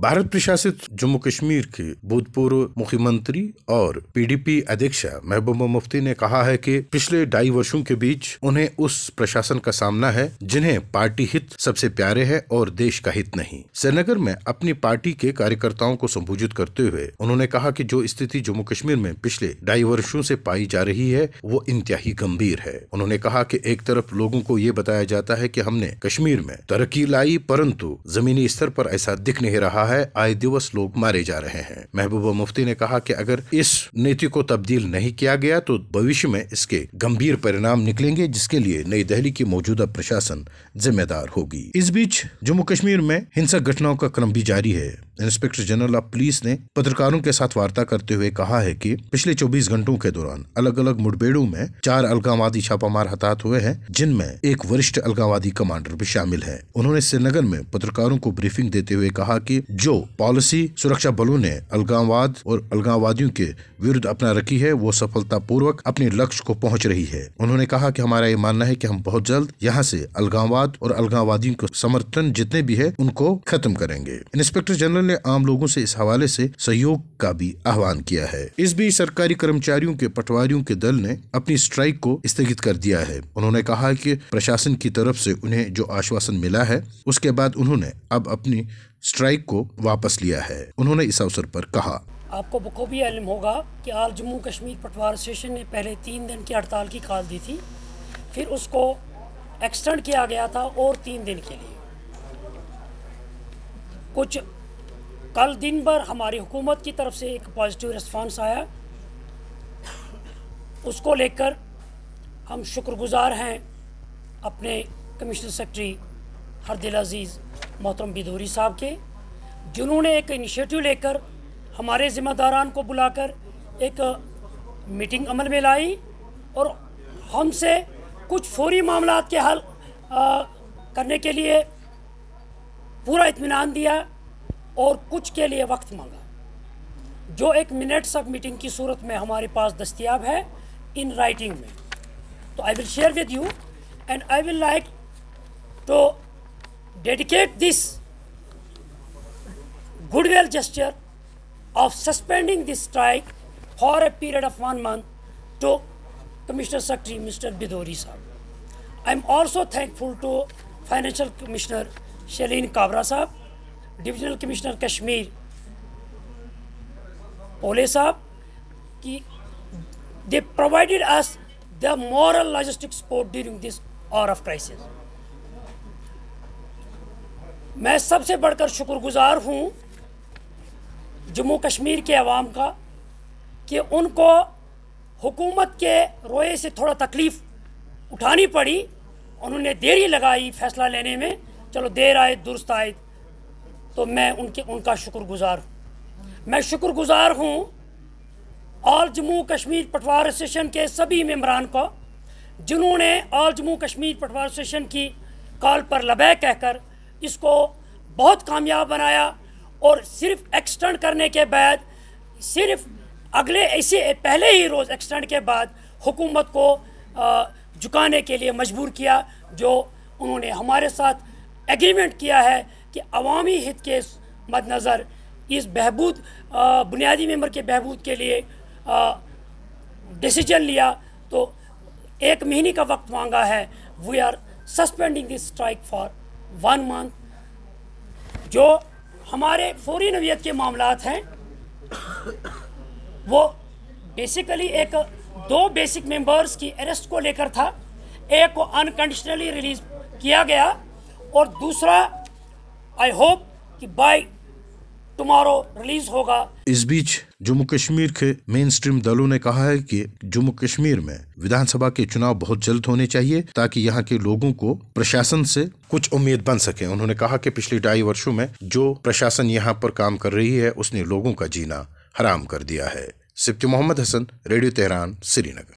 भारत प्रशासित जम्मू कश्मीर के भूतपूर्व मुख्यमंत्री और पीडीपी अध्यक्ष महबूबा मुफ्ती ने कहा है कि पिछले 2.5 वर्षों के बीच उन्हें उस प्रशासन का सामना है जिन्हें पार्टी हित सबसे प्यारे है और देश का हित नहीं। श्रीनगर में अपनी पार्टी के कार्यकर्ताओं को संबोधित करते हुए उन्होंने कहा कि जो स्थिति जम्मू कश्मीर में पिछले 2.5 वर्षों से पाई जा रही है वो इंतहाई गंभीर है। उन्होंने कहा कि एक तरफ लोगों को ये बताया जाता है कि हमने कश्मीर में तरक्की लाई, परंतु जमीनी स्तर पर ऐसा दिख नहीं रहा है। आए दिवस लोग मारे जा रहे हैं। महबूबा मुफ्ती ने कहा कि अगर इस नीति को तब्दील नहीं किया गया तो भविष्य में इसके गंभीर परिणाम निकलेंगे, जिसके लिए नई दिल्ली की मौजूदा प्रशासन जिम्मेदार होगी। इस बीच जम्मू कश्मीर में हिंसक घटनाओं का क्रम भी जारी है। इंस्पेक्टर जनरल ऑफ पुलिस ने पत्रकारों के साथ वार्ता करते हुए कहा है कि पिछले 24 घंटों के दौरान अलग अलग मुठभेड़ों में 4 अलगाववादी छापामार हताहत हुए हैं, जिनमें एक वरिष्ठ अलगाववादी कमांडर भी शामिल है। उन्होंने श्रीनगर में पत्रकारों को ब्रीफिंग देते हुए कहा कि जो पॉलिसी सुरक्षा बलों ने अलगाववाद और अलगाववादियों के विरुद्ध अपना रखी है वो सफलतापूर्वक अपने लक्ष्य को पहुंच रही है। उन्होंने कहा कि हमारा ये मानना है कि हम बहुत जल्द यहाँ से अलगाववाद और अलगाववादियों को समर्थन जितने भी है उनको खत्म करेंगे। इंस्पेक्टर जनरल ने आम लोगों से इस हवाले से सहयोग का भी आह्वान किया है। इस बीच सरकारी कर्मचारियों के पटवारियों के दल ने अपनी स्ट्राइक को स्थगित कर दिया है। उन्होंने कहा कि प्रशासन की तरफ से उन्हें जो आश्वासन मिला है उसके बाद उन्होंने अब अपनी स्ट्राइक को वापस लिया है। उन्होंने इस अवसर पर कहा, आपको बखूबी इल्म होगा कि आज जम्मू कश्मीर पटवार एसोसिएशन ने पहले 3 दिन की हड़ताल की कॉल दी थी, फिर उसको एक्सटेंड किया गया था और 3 दिन के लिए। कुछ कल दिन भर हमारी हुकूमत की तरफ से एक पॉजिटिव रिस्पांस आया, उसको लेकर हम शुक्रगुजार हैं अपने कमिश्नर सेक्रेटरी हरदिल अजीज़ मोहतरम बिदौरी साहब के, जिन्होंने एक इनिशिएटिव लेकर हमारे ज़िम्मेदारान को बुलाकर एक मीटिंग अमल में लाई और हमसे कुछ फौरी मामलात के हल करने के लिए पूरा इत्मीनान दिया और कुछ के लिए वक्त मांगा, जो एक मिनट्स ऑफ मीटिंग की सूरत में हमारे पास दस्तयाब है इन राइटिंग में। तो I will share with you and I will like to dedicate this goodwill gesture of suspending this strike for a period of 1 month to Commissioner Secretary Mr. Bidori Sahab. I am also thankful to Financial Commissioner Shaleen Kabra Sahab, Divisional Commissioner Kashmir Ole Sahab, ki they provided us the moral logistic support during this hour of crisis. मैं सबसे बढ़कर शुक्रगुजार हूँ जम्मू कश्मीर के अवाम का कि उनको हुकूमत के रोए से थोड़ा तकलीफ़ उठानी पड़ी। उन्होंने देरी लगाई फैसला लेने में, चलो देर आए दुरुस्त आए, तो मैं उनका शुक्रगुजार हूँ। मैं शुक्रगुजार हूँ ऑल जम्मू कश्मीर पटवार एसोसिएशन के सभी मेंबरान को, जिन्होंने ऑल जम्मू कश्मीर पटवार एसोसिएशन की कॉल पर लबैक कहकर इसको बहुत कामयाब बनाया और सिर्फ एक्सटेंड करने के बाद, सिर्फ अगले ऐसे पहले ही रोज़ एक्सटेंड के बाद हुकूमत को झुकाने के लिए मजबूर किया, जो उन्होंने हमारे साथ एग्रीमेंट किया है कि अवामी हित के मद्देनज़र इस बहबूद बुनियादी मेंबर के बहबूद के लिए डिसीजन लिया। तो 1 महीने का वक्त मांगा है। We are suspending this strike for 1 month. जो हमारे फौरी नवियत के मामलात हैं वो बेसिकली 2 बेसिक मेंबर्स की अरेस्ट को लेकर था। एक को अनकंडीशनली रिलीज किया गया और दूसरा आई होप कि बाय टुमारो रिलीज होगा। इस बीच जम्मू कश्मीर के मेन स्ट्रीम दलों ने कहा है कि जम्मू कश्मीर में विधानसभा के चुनाव बहुत जल्द होने चाहिए ताकि यहाँ के लोगों को प्रशासन से कुछ उम्मीद बन सके। उन्होंने कहा कि पिछले 2.5 वर्षों में जो प्रशासन यहाँ पर काम कर रही है उसने लोगों का जीना हराम कर दिया है। Sibti Mohammad Hasan, radio Tehran, Srinagar.